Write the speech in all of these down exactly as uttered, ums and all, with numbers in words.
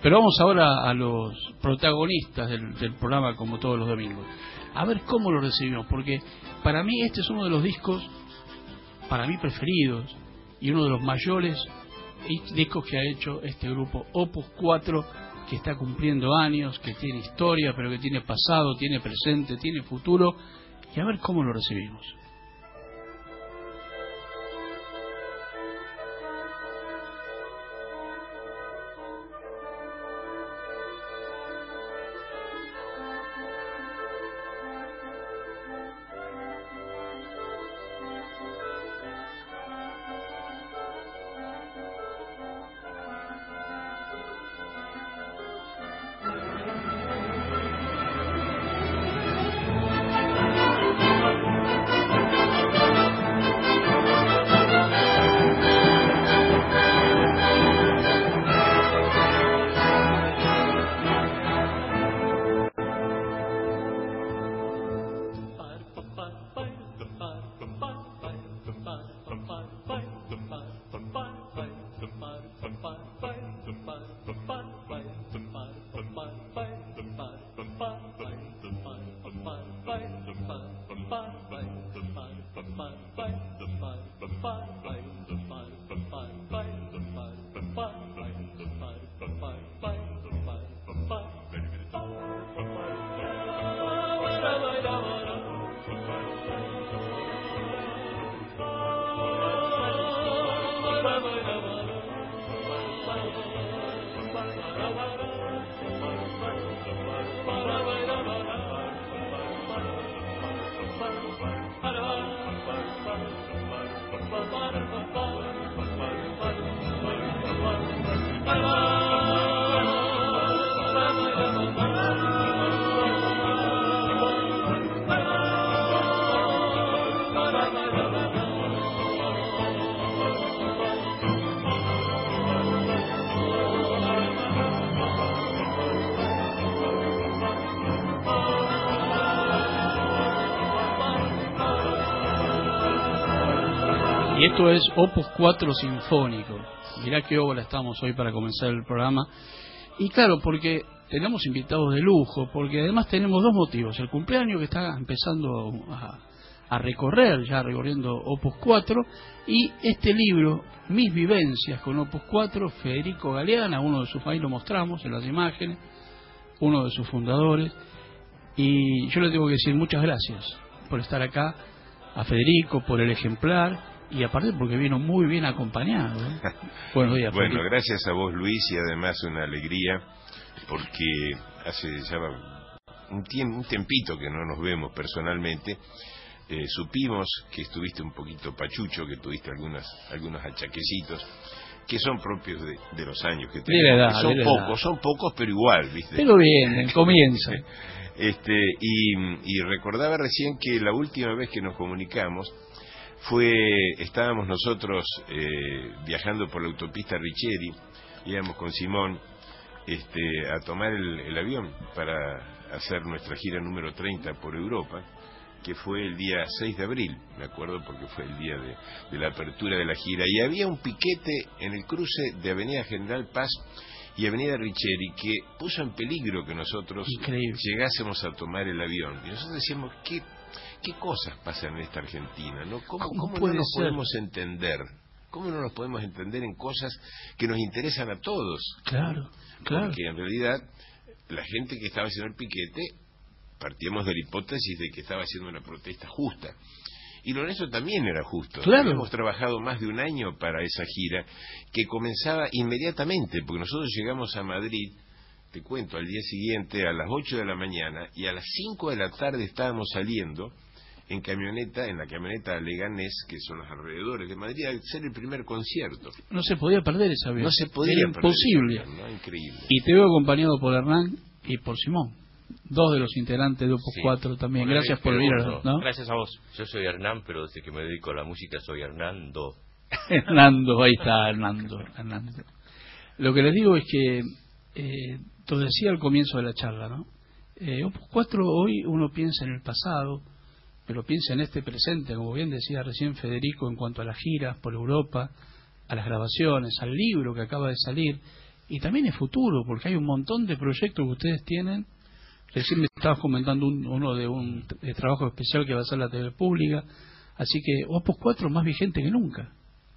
Pero vamos ahora a los protagonistas del, del programa, como todos los domingos. A ver cómo lo recibimos, porque para mí este es uno de los discos, para mí preferidos, y uno de los mayores discos que ha hecho este grupo Opus cuatro, que está cumpliendo años, que tiene historia, pero que tiene pasado, tiene presente, tiene futuro, y a ver cómo lo recibimos. Y esto es Opus cuatro Sinfónico. Mirá qué obra estamos hoy para comenzar el programa. Y claro, porque tenemos invitados de lujo, porque además tenemos dos motivos. El cumpleaños que está empezando a, a recorrer, ya recorriendo Opus cuatro, y este libro, Mis Vivencias con Opus cuatro, Federico Galeana, uno de sus, ahí lo mostramos en las imágenes, uno de sus fundadores. Y yo le tengo que decir muchas gracias por estar acá, a Federico, por el ejemplar, y aparte porque vino muy bien acompañado, ¿eh? Buenos días. Bueno, Felipe. Gracias a vos, Luis, y además una alegría porque hace ya un, tiempo, un tempito que no nos vemos personalmente. Eh, supimos que estuviste un poquito pachucho, que tuviste algunas, algunos achaquecitos que son propios de, de los años que tenemos. De la edad, son de la pocos, edad. son pocos, pero igual, ¿viste? Pero bien, comienza. Este, y, y recordaba recién que la última vez que nos comunicamos fue, estábamos nosotros eh, viajando por la autopista Richeri, íbamos con Simón este, a tomar el, el avión para hacer nuestra gira número treinta por Europa, que fue el día seis de abril, me acuerdo porque fue el día de, de la apertura de la gira, y había un piquete en el cruce de Avenida General Paz y Avenida Richeri que puso en peligro que nosotros Increíble. llegásemos a tomar el avión. Y nosotros decíamos, ¿qué, qué cosas pasan en esta Argentina? ¿no? ¿Cómo, ¿Cómo, cómo puede no nos ser? podemos entender? ¿Cómo no nos podemos entender en cosas que nos interesan a todos? Claro, claro. Porque en realidad la gente que estaba haciendo el piquete, partíamos de la hipótesis de que estaba haciendo una protesta justa. Y lo nuestro también era justo. Claro. Hemos trabajado más de un año para esa gira, que comenzaba inmediatamente, porque nosotros llegamos a Madrid, te cuento, al día siguiente a las ocho de la mañana, y a las cinco de la tarde estábamos saliendo en camioneta, en la camioneta Leganés, que son los alrededores de Madrid, a hacer el primer concierto. No se podía perder ese avión. No se podía Era perder imposible. ese avión, ¿no? Increíble. Y te veo acompañado por Hernán y por Simón, dos de los integrantes de Opus Sí. cuatro también. Hola, Gracias por pero venir, bueno, ¿no? Gracias a vos. Yo soy Hernán, pero desde que me dedico a la música soy Hernando. Hernando, ahí está Hernando, Hernando. Lo que les digo es que, eh, te decía al comienzo de la charla, ¿no? Eh, Opus cuatro hoy uno piensa en el pasado, pero piensa en este presente, como bien decía recién Federico, en cuanto a las giras por Europa, a las grabaciones, al libro que acaba de salir, y también es futuro, porque hay un montón de proyectos que ustedes tienen. Recién me estabas comentando un, uno de un de trabajo especial que va a hacer la T V Pública, así que Opus cuatro más vigente que nunca.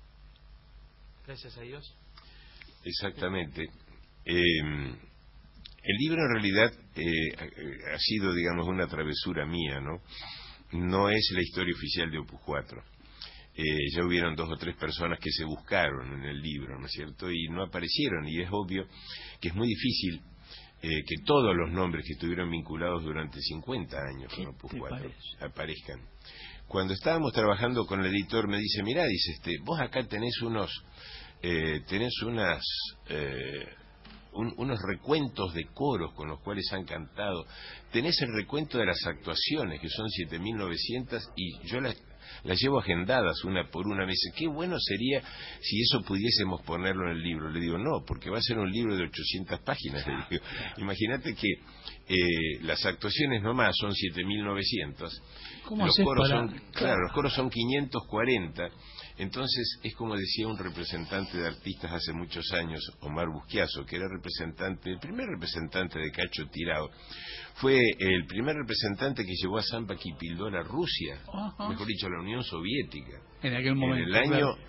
Gracias a Dios. Exactamente. Eh, el libro en realidad eh, ha sido, digamos, una travesura mía, ¿no? No es la historia oficial de Opus cuatro. Eh, ya hubieron dos o tres personas que se buscaron en el libro, ¿no es cierto? Y no aparecieron, y es obvio que es muy difícil eh, que todos los nombres que estuvieron vinculados durante cincuenta años con Opus cuatro aparezcan. Cuando estábamos trabajando con el editor me dice, mirá, dice, este, vos acá tenés unos, eh, tenés unas... Eh, Un, unos recuentos de coros con los cuales han cantado, tenés el recuento de las actuaciones, que son siete mil novecientas, y yo las, las llevo agendadas una por una. Me dice, qué bueno sería si eso pudiésemos ponerlo en el libro. Le digo, no, porque va a ser un libro de ochocientas páginas. Le digo, imagínate que eh, las actuaciones nomás son siete mil novecientas, los coros para... son, claro, los coros son quinientos cuarenta. Entonces, es como decía un representante de artistas hace muchos años, Omar Busquiazo, que era representante, el primer representante de Cacho Tirao, fue el primer representante que llevó a Zampa Kipildor a Rusia, Ajá. mejor dicho, a la Unión Soviética. En aquel momento. En el año, claro.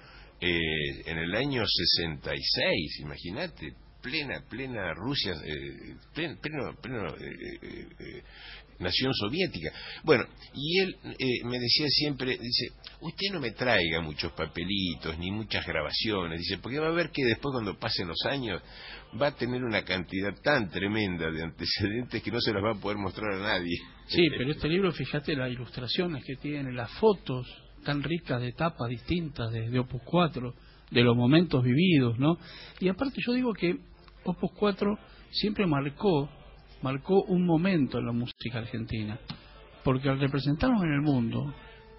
eh, en el año sesenta y seis, imagínate, plena, plena Rusia, eh, pleno, pleno, pleno eh, eh, eh, Nación Soviética. Bueno, y él eh, me decía siempre, dice, usted no me traiga muchos papelitos ni muchas grabaciones, dice, porque va a ver que después cuando pasen los años va a tener una cantidad tan tremenda de antecedentes que no se los va a poder mostrar a nadie. Sí, pero este libro, fíjate las ilustraciones que tiene, las fotos tan ricas de etapas distintas de, de Opus cuatro, de los momentos vividos, ¿no? Y aparte yo digo que Opus cuatro siempre marcó marcó un momento en la música argentina, porque al representarnos en el mundo,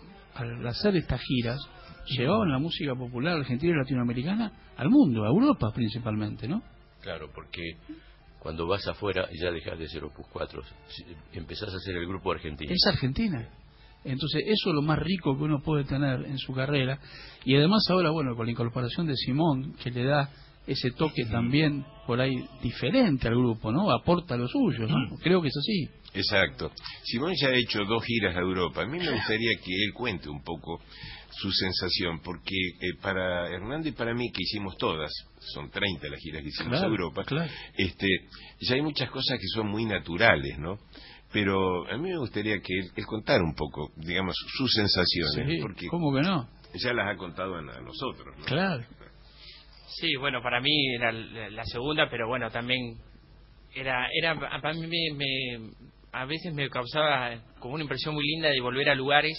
al hacer estas giras, llevaban la música popular argentina y latinoamericana al mundo, a Europa principalmente, ¿no? Claro, porque cuando vas afuera ya dejas de ser Opus cuatro, empezás a ser el grupo argentino. Es Argentina. Entonces eso es lo más rico que uno puede tener en su carrera, y además ahora, bueno, con la incorporación de Simón, que le da ese toque también por ahí diferente al grupo, ¿no? Aporta lo suyo, ¿no? Creo que es así. Exacto. Simón ya ha hecho dos giras a Europa. A mí me gustaría que él cuente un poco su sensación, porque eh, para Hernando y para mí, que hicimos todas, son treinta las giras que hicimos claro, a Europa, claro. este, ya hay muchas cosas que son muy naturales, ¿no? Pero a mí me gustaría que él, él contara un poco, digamos, sus sensaciones. Sí, porque ¿cómo que no? Ya las ha contado a, a nosotros, ¿no? Claro. Sí, bueno, para mí era la segunda, pero bueno, también era, era para mí me, me, a veces me causaba como una impresión muy linda de volver a lugares,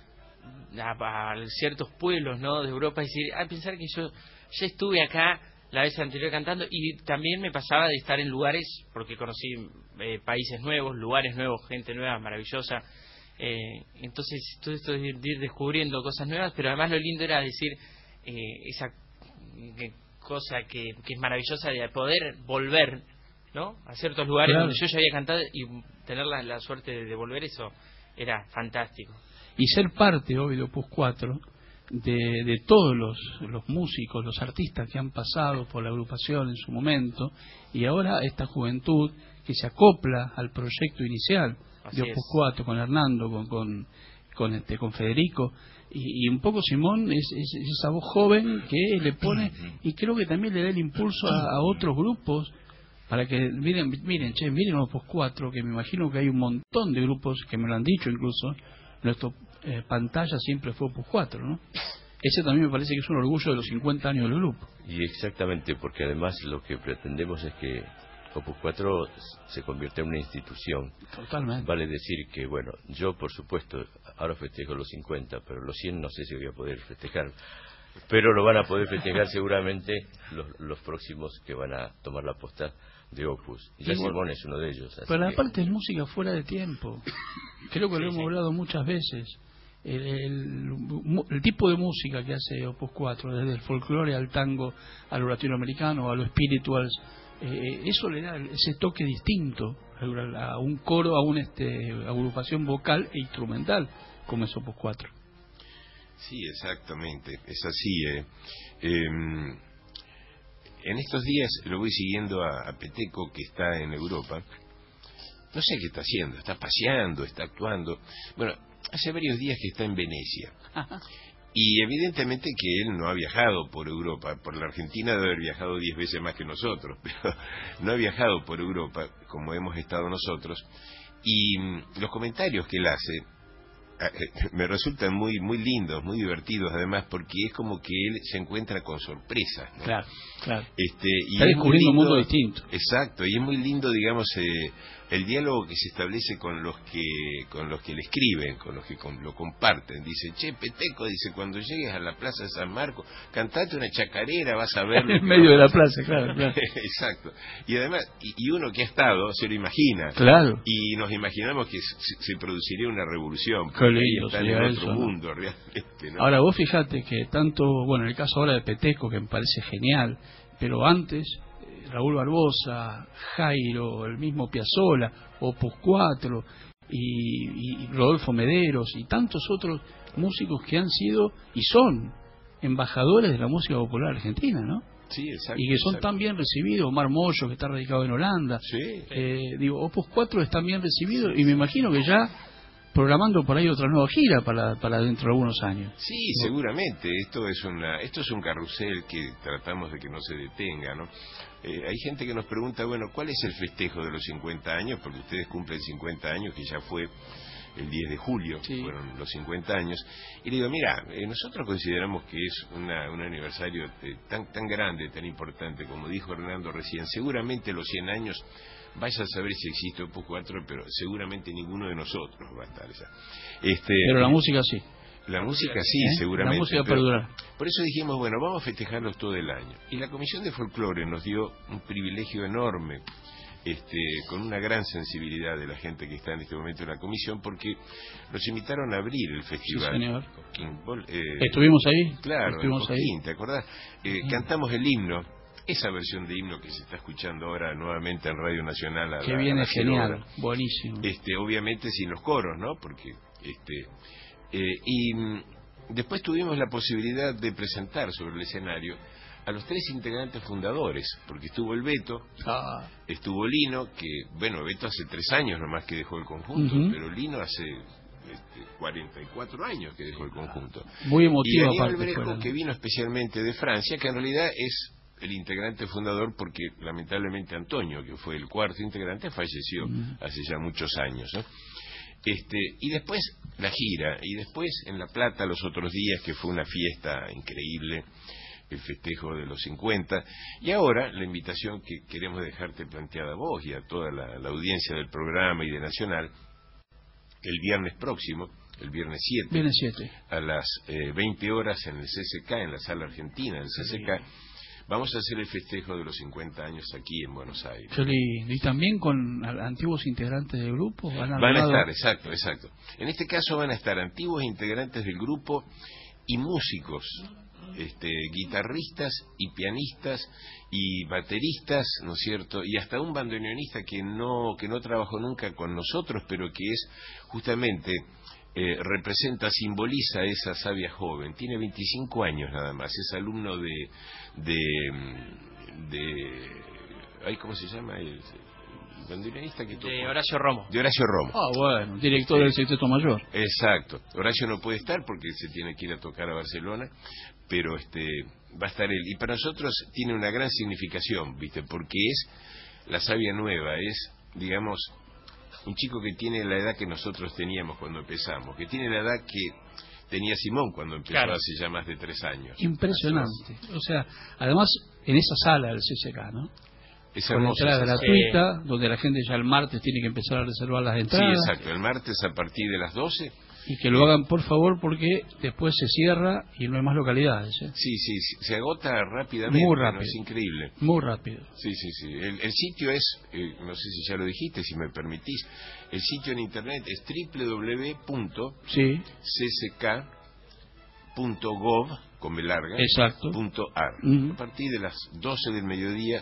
a, a ciertos pueblos, ¿no?, de Europa, y decir, ah, pensar que yo ya estuve acá la vez anterior cantando, y también me pasaba de estar en lugares, porque conocí eh, países nuevos, lugares nuevos, gente nueva, maravillosa, eh, entonces todo esto de ir, de ir descubriendo cosas nuevas, pero además lo lindo era decir eh, esa que cosa que, que es maravillosa de poder volver, ¿no?, a ciertos lugares claro. donde yo ya había cantado, y tener la, la suerte de, de volver, eso era fantástico. Y ser parte hoy de Opus cuatro de, de todos los, los músicos, los artistas que han pasado por la agrupación en su momento, y ahora esta juventud que se acopla al proyecto inicial Así de Opus es. cuatro, con Hernando, con, con, con, este, con Federico, y, y un poco Simón es, es, es esa voz joven que le pone, y creo que también le da el impulso a, a otros grupos para que miren, miren, che, miren Opus cuatro, que me imagino que hay un montón de grupos que me lo han dicho incluso, nuestra eh, pantalla siempre fue Opus cuatro, ¿no? Ese también me parece que es un orgullo de los cincuenta años del grupo. Y exactamente, porque además lo que pretendemos es que Opus cuatro se convierta en una institución. Totalmente. Vale decir que, bueno, yo por supuesto ahora festejo los cincuenta, pero los cien no sé si voy a poder festejar. Pero lo van a poder festejar seguramente los, los próximos que van a tomar la posta de Opus. Y ya Simón es uno de ellos. Así pero que... aparte es música fuera de tiempo. Creo que sí, lo hemos sí. hablado muchas veces. El, el, el tipo de música que hace Opus cuatro, desde el folclore al tango, a lo latinoamericano, a lo spirituals, eh, eso le da ese toque distinto a un coro, a una este, agrupación vocal e instrumental como es Opus cuatro. Sí, exactamente, es así. Eh. Eh, en estos días lo voy siguiendo a, a Peteco, que está en Europa. No sé qué está haciendo, está paseando, está actuando. Bueno, hace varios días que está en Venecia. Ajá. Y evidentemente que él no ha viajado por Europa. Por la Argentina debe haber viajado diez veces más que nosotros, pero no ha viajado por Europa como hemos estado nosotros. Y mm, los comentarios que él hace me resultan muy muy lindos, muy divertidos, además, porque es como que él se encuentra con sorpresas, ¿no? Claro, claro. Este, y Está es muy descubriendo un lindo, mundo distinto. Exacto, y es muy lindo, digamos, eh, el diálogo que se establece con los que con los que le escriben, con los que con, lo comparten. Dice, che, Peteco, dice, cuando llegues a la Plaza de San Marcos, cantate una chacarera, vas a ver... En medio de la plaza, claro, claro. Exacto. Y además, y, y uno que ha estado, se lo imagina. Claro. Y nos imaginamos que se, se produciría una revolución. Qué lindo están sería en eso, otro ¿no? mundo, realmente, ¿no? Ahora vos fíjate que tanto, bueno, en el caso ahora de Peteco, que me parece genial, pero antes, eh, Raúl Barbosa, Jairo, el mismo Piazzolla, Opus cuatro, y, y Rodolfo Mederos, y tantos otros músicos que han sido y son embajadores de la música popular argentina, ¿no? Sí, exacto, y que son exacto. tan bien recibidos. Omar Mollo, que está radicado en Holanda. Sí. Eh, digo, Opus cuatro están bien recibidos, y me imagino que ya programando por ahí otra nueva gira para para dentro de algunos años. Sí, seguramente. Esto es una esto es un carrusel que tratamos de que no se detenga, ¿no? Eh, hay gente que nos pregunta, bueno, ¿cuál es el festejo de los cincuenta años? Porque ustedes cumplen cincuenta años, que ya fue el diez de julio, Sí. fueron los cincuenta años. Y le digo, mira, eh, nosotros consideramos que es una, un aniversario eh, tan tan grande, tan importante, como dijo Hernando recién. Seguramente los cien años, vaya a saber si existe Opus cuatro, pero seguramente ninguno de nosotros va a estar esa. Este, Pero la música sí. La música sí, ¿Eh? seguramente. La música pero perdurará. por eso dijimos, bueno, vamos a festejarlos todo el año. Y la Comisión de Folclore nos dio un privilegio enorme, este, con una gran sensibilidad de la gente que está en este momento en la comisión, porque nos invitaron a abrir el festival. Sí, señor. En Bol- eh, Estuvimos ahí. Claro, Estuvimos en ahí. Cosquín, ¿te acordás? Eh, Ujú. Cantamos el himno, esa versión de himno que se está escuchando ahora nuevamente en Radio Nacional. A Que la- a viene las cero genial, horas. buenísimo. Este, obviamente sin los coros, ¿no? Porque, este, eh, y mm, después tuvimos la posibilidad de presentar sobre el escenario a los tres integrantes fundadores, porque estuvo el Beto, Ah, estuvo Lino, que, bueno, Beto hace tres años nomás que dejó el conjunto, Ujú. pero Lino hace este, cuarenta y cuatro años que dejó el conjunto. muy Y emotivo Daniel aparte. Albrejo, fuera, ¿no? que vino especialmente de Francia, que en realidad es el integrante fundador, porque lamentablemente Antonio, que fue el cuarto integrante, falleció Ujú. hace ya muchos años, ¿no? Este, y después la gira, y después en La Plata los otros días, que fue una fiesta increíble, el festejo de los cincuenta, y ahora la invitación que queremos dejarte planteada a vos y a toda la, la audiencia del programa y de Nacional, el viernes próximo, el viernes siete, Viene siete. a las eh, veinte horas en el C C K, en la sala argentina del C C K, vamos a hacer el festejo de los cincuenta años aquí en Buenos Aires. Qué lindo. Y también con a- antiguos integrantes del grupo. Van, Van a armado- estar, exacto, exacto. En este caso van a estar antiguos integrantes del grupo y músicos, este, guitarristas y pianistas y bateristas, ¿no es cierto? Y hasta un bandoneonista que no que no trabajó nunca con nosotros, pero que es justamente eh, representa, simboliza esa sabia joven. Tiene veinticinco años nada más, es alumno de de de ay, ¿cómo se llama? El, el bandoneonista que tocó. De Horacio Romo. De Horacio Romo. Ah, bueno, director del Sexteto Mayor. Exacto. Horacio no puede estar porque se tiene que ir a tocar a Barcelona, pero este va a estar él. Y para nosotros tiene una gran significación, ¿viste? Porque es la savia nueva, es, digamos, un chico que tiene la edad que nosotros teníamos cuando empezamos, que tiene la edad que tenía Simón cuando empezó Claro. hace ya más de tres años. Impresionante. O sea, además, en esa sala del C C K, ¿no? Es Con hermoso. entrada esa- gratuita, donde la gente ya el martes tiene que empezar a reservar las Sí, entradas. exacto. El martes a partir de las doce. Y que lo hagan, por favor, porque después se cierra y no hay más localidades. ¿eh? Sí, sí, sí, se agota rápidamente. Muy ¿no? rápido. Es increíble. Muy rápido. Sí, sí, sí. El, el sitio es, eh, no sé si ya lo dijiste, si me permitís, el sitio en internet es doble u doble u doble u punto Sí, c c k punto gov, con B larga, exacto. punto ar. Ujú. A partir de las doce del mediodía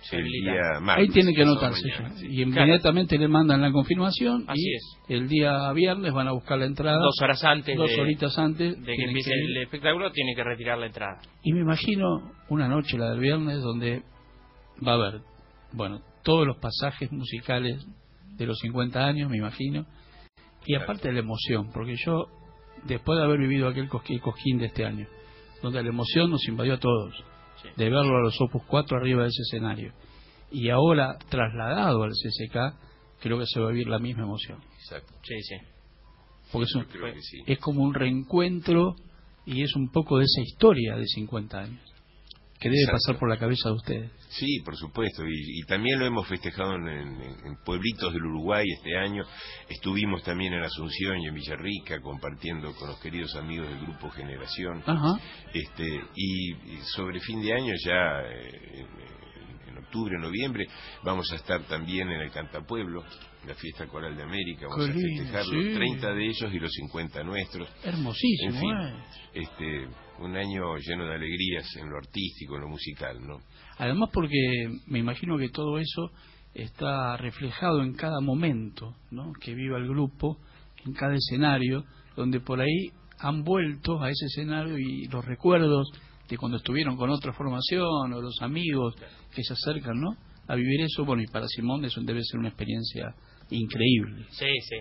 se el habilita. día martes. Ahí tiene que pasado anotarse mañana. ya. Y inmediatamente le mandan la confirmación. Así y es. el día viernes van a buscar la entrada. Dos horas antes Dos de, horitas antes. de que tienen empiece que ir. el espectáculo, tiene que retirar la entrada. Y me imagino una noche, la del viernes, donde va a haber, bueno, todos los pasajes musicales de los cincuenta años, me imagino. Y aparte de la emoción, porque yo, después de haber vivido aquel cosquín, cosquín de este año, donde la emoción nos invadió a todos, Sí. de verlo a los Opus cuatro arriba de ese escenario, y ahora trasladado al C C K, creo que se va a vivir la misma emoción. Exacto. Sí, sí. Porque es, un- Yo creo que sí. es como un reencuentro y es un poco de esa historia de cincuenta años, que debe Exacto. pasar por la cabeza de ustedes. Sí, por supuesto, y, y también lo hemos festejado en, en- en pueblitos del Uruguay este año. Estuvimos también en Asunción y en Villarrica compartiendo con los queridos amigos del grupo Generación. Ajá. Este, y, y sobre fin de año, ya eh, en, en octubre, noviembre, vamos a estar también en el Cantapueblo, la fiesta coral de América. Vamos Qué a lindo, festejar sí. los treinta de ellos y los cincuenta nuestros. Hermosísimo, En fin, ¿eh? este, un año lleno de alegrías en lo artístico, en lo musical, ¿no? Además porque me imagino que todo eso está reflejado en cada momento, ¿no?, que viva el grupo, en cada escenario, donde por ahí han vuelto a ese escenario y los recuerdos de cuando estuvieron con otra formación o los amigos que se acercan, ¿no?, a vivir eso. Bueno, y para Simón eso debe ser una experiencia increíble. Sí, sí.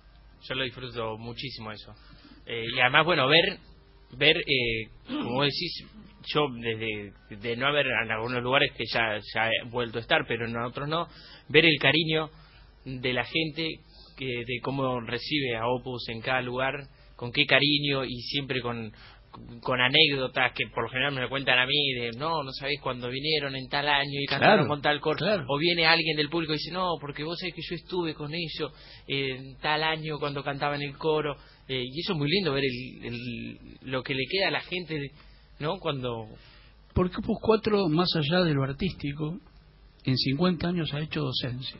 Yo lo disfruto muchísimo eso. Eh, y además, bueno, ver, ver eh, como decís, yo desde de no haber en algunos lugares que ya, ya he vuelto a estar, pero en otros no, ver el cariño de la gente, que, de cómo recibe a Opus en cada lugar, con qué cariño y siempre con, con anécdotas que por lo general me lo cuentan a mí, de no, no sabéis cuando vinieron en tal año y cantaron Claro, con tal coro, claro. o viene alguien del público y dice, no, porque vos sabés que yo estuve con ellos en tal año cuando cantaban el coro, eh, y eso es muy lindo ver el, el- lo que le queda a la gente, ¿no? Cuando... Porque Opus cuatro, más allá de lo artístico, en cincuenta años ha hecho docencia.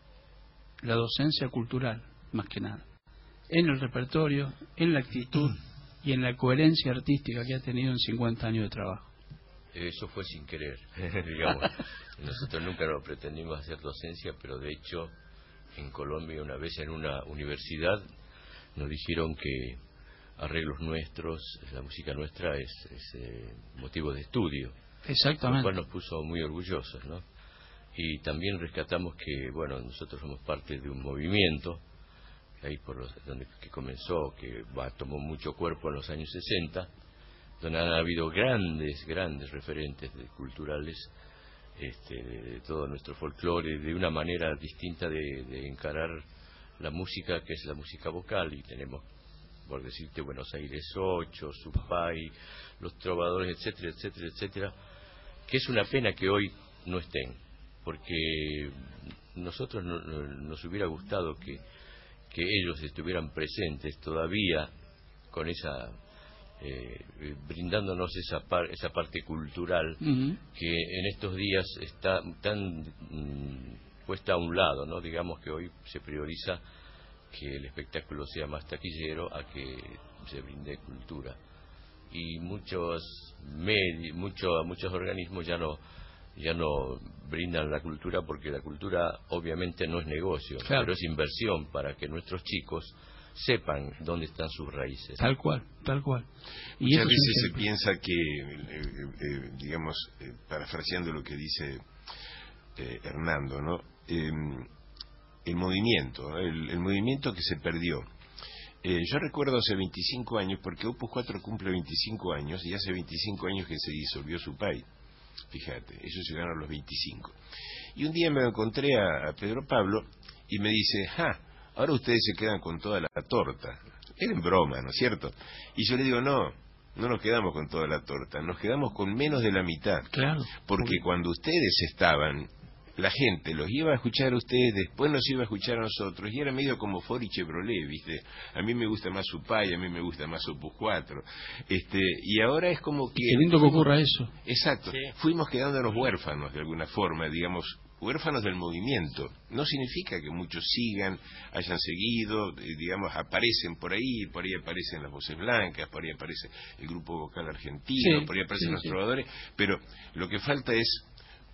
La docencia cultural, más que nada. En el repertorio, en la actitud y en la coherencia artística que ha tenido en cincuenta años de trabajo. Eso fue sin querer, digamos. Nosotros nunca lo pretendimos hacer docencia, pero de hecho en Colombia una vez en una universidad nos dijeron que arreglos nuestros, la música nuestra es, es eh, motivo de estudio, lo Exactamente. cual nos puso muy orgullosos, ¿no? Y también rescatamos que, bueno, nosotros somos parte de un movimiento ahí por los, donde que comenzó, que va, tomó mucho cuerpo en los años sesenta, donde han habido grandes, grandes referentes de, culturales este, de, de todo nuestro folclore, de una manera distinta de, de encarar la música, que es la música vocal, y tenemos, por decirte, Buenos Aires ocho, Supay, los trovadores, etcétera, etcétera, etcétera, que es una pena que hoy no estén, porque nosotros no, no, nos hubiera gustado que, que ellos estuvieran presentes todavía con esa... Eh, brindándonos esa par, esa parte cultural Ujú. que en estos días está tan mm, puesta a un lado, ¿no? Digamos que hoy se prioriza que el espectáculo sea más taquillero a que se brinde cultura, y muchos medi muchos muchos organismos ya no ya no brindan la cultura, porque la cultura obviamente no es negocio, Claro. pero es inversión para que nuestros chicos sepan dónde están sus raíces. Tal cual, tal cual. Y Muchas eso es un veces se ejemplo. piensa que, eh, eh, eh, digamos, eh, parafraseando lo que dice eh, Hernando, ¿no? Eh, el movimiento, ¿no? el, el movimiento que se perdió. Eh, yo recuerdo hace veinticinco años, porque Opus cuatro cumple veinticinco años, y hace veinticinco años que se disolvió Supay. Fíjate, ellos llegaron a los veinticinco. Y un día me encontré a, a Pedro Pablo y me dice, ¡ja! Ahora ustedes se quedan con toda la torta. Era en broma, ¿no es cierto? Y yo le digo, no, no nos quedamos con toda la torta, nos quedamos con menos de la mitad. Claro. Porque cuando ustedes estaban, la gente los iba a escuchar a ustedes, después nos iba a escuchar a nosotros, y era medio como Ford y Chevrolet, ¿viste? A mí me gusta más Supay, a mí me gusta más Opus cuatro. Este, y ahora es como que... Qué lindo que ocurra eso. Exacto, Sí. fuimos quedándonos huérfanos de alguna forma, digamos, huérfanos del movimiento. No significa que muchos sigan, hayan seguido, eh, digamos, aparecen por ahí, por ahí aparecen las Voces Blancas, por ahí aparece el grupo vocal argentino, Sí, por ahí aparecen sí, los sí. trovadores, pero lo que falta es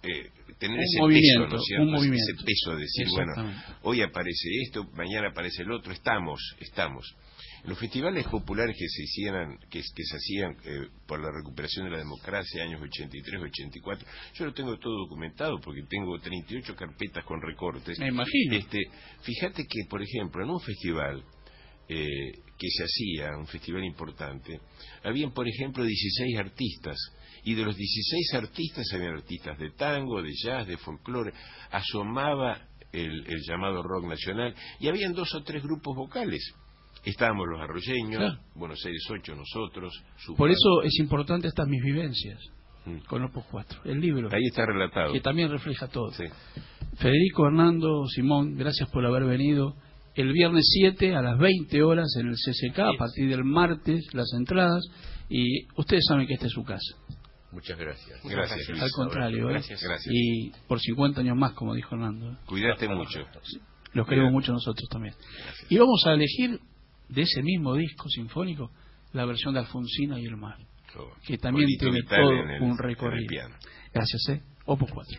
eh, tener un ese movimiento, peso, ¿no es cierto? un movimiento. Ese peso de decir, bueno, hoy aparece esto, mañana aparece el otro, estamos, estamos. Los festivales populares que se hicieran, que, que se hacían eh, por la recuperación de la democracia, años ochenta y tres, ochenta y cuatro, yo lo tengo todo documentado porque tengo treinta y ocho carpetas con recortes. Me imagino. Este, fíjate que, por ejemplo, en un festival eh, que se hacía, un festival importante, habían, por ejemplo, dieciséis artistas, y de los dieciséis artistas habían artistas de tango, de jazz, de folclore, asomaba el, el llamado rock nacional, y habían dos o tres grupos vocales. Estábamos los arroyeños, claro. Buenos Aires ocho, nosotros. Por eso es importante estas mis vivencias mm. con Opus cuatro, el libro. Ahí está relatado. Que también refleja todo. Sí. Federico, Hernando, Simón, gracias por haber venido. El viernes siete a las veinte horas en el C C K, sí. A partir del martes, las entradas. Y ustedes saben que esta es su casa. Muchas gracias. Muchas gracias. gracias. Al contrario, ¿eh? Gracias. Gracias. Y por cincuenta años más, como dijo Hernando. Cuídate mucho. Los queremos mucho nosotros también. Gracias. Y vamos a elegir de ese mismo disco sinfónico la versión de Alfonsina y el mar, oh, que también tiene todo el, un recorrido. Gracias, ¿eh? Opus cuatro.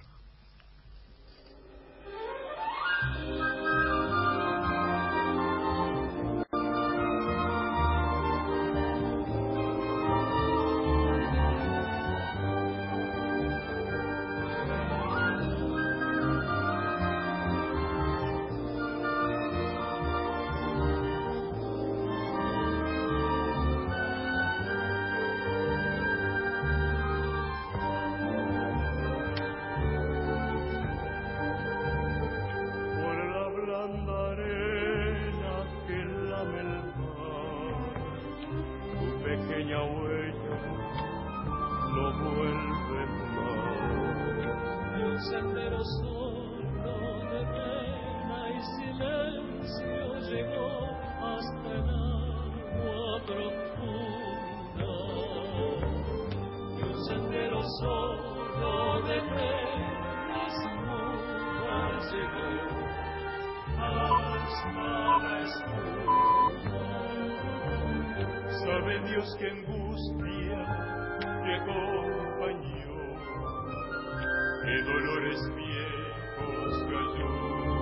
Sabe Dios qué angustia te acompañó, qué dolores viejos cayó,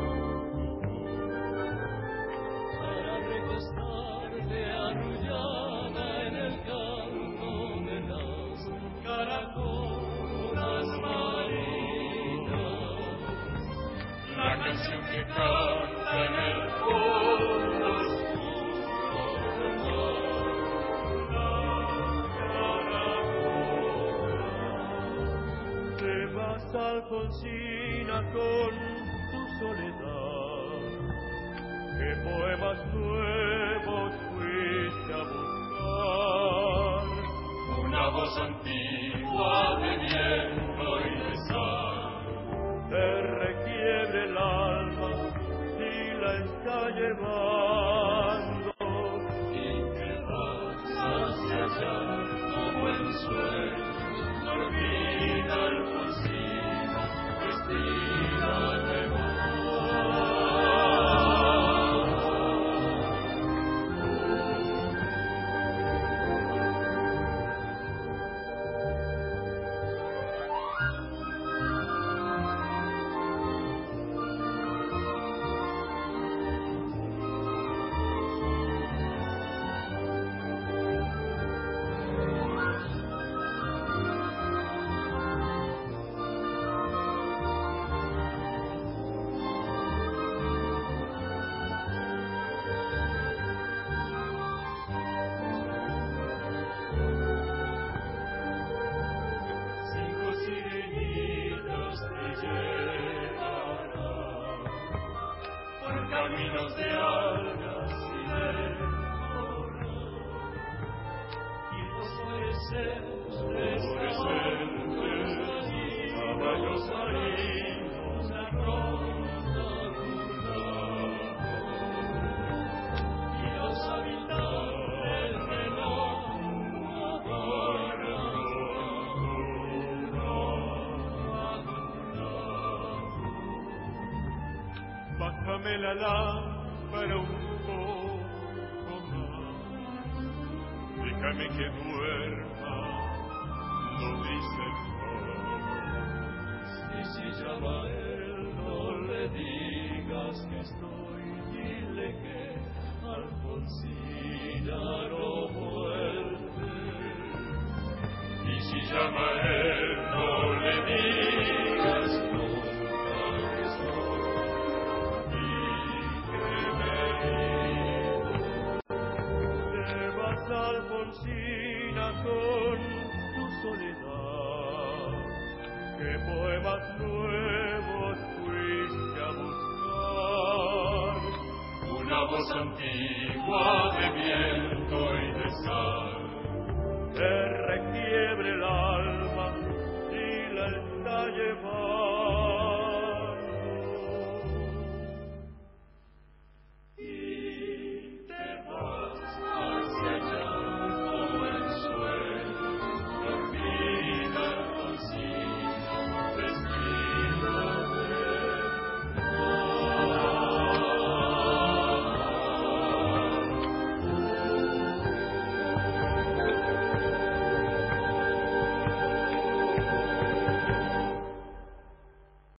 para recostarte arrullada en el canto de las caracolas marinas, la canción que canta en el fondo oscuro del mar. Alfonsina con tu soledad, qué poemas nuevos fuiste a buscar, una voz antigua de viento y de sal, te requiebre el alma y la está llevando, y que vas hacia allá como en sueño, dormida Alfonsina, vestida de caminos de algas y de coral, y fosforescentes caballos marinos, la ronda rural, y los habitantes de la bájame la lámpara un poco más, déjame que duerma, no dicen más. Si Y si llama a él, no le digas que estoy, dile que Alfonsina no vuelve. Y si llama a él, no le digas nunca que estoy y que me he ido. Te vas, Alfonsina, con tu soledad. ¿Qué poemas nuevos fuiste a buscar? Una voz antigua de viento y de sal te requiere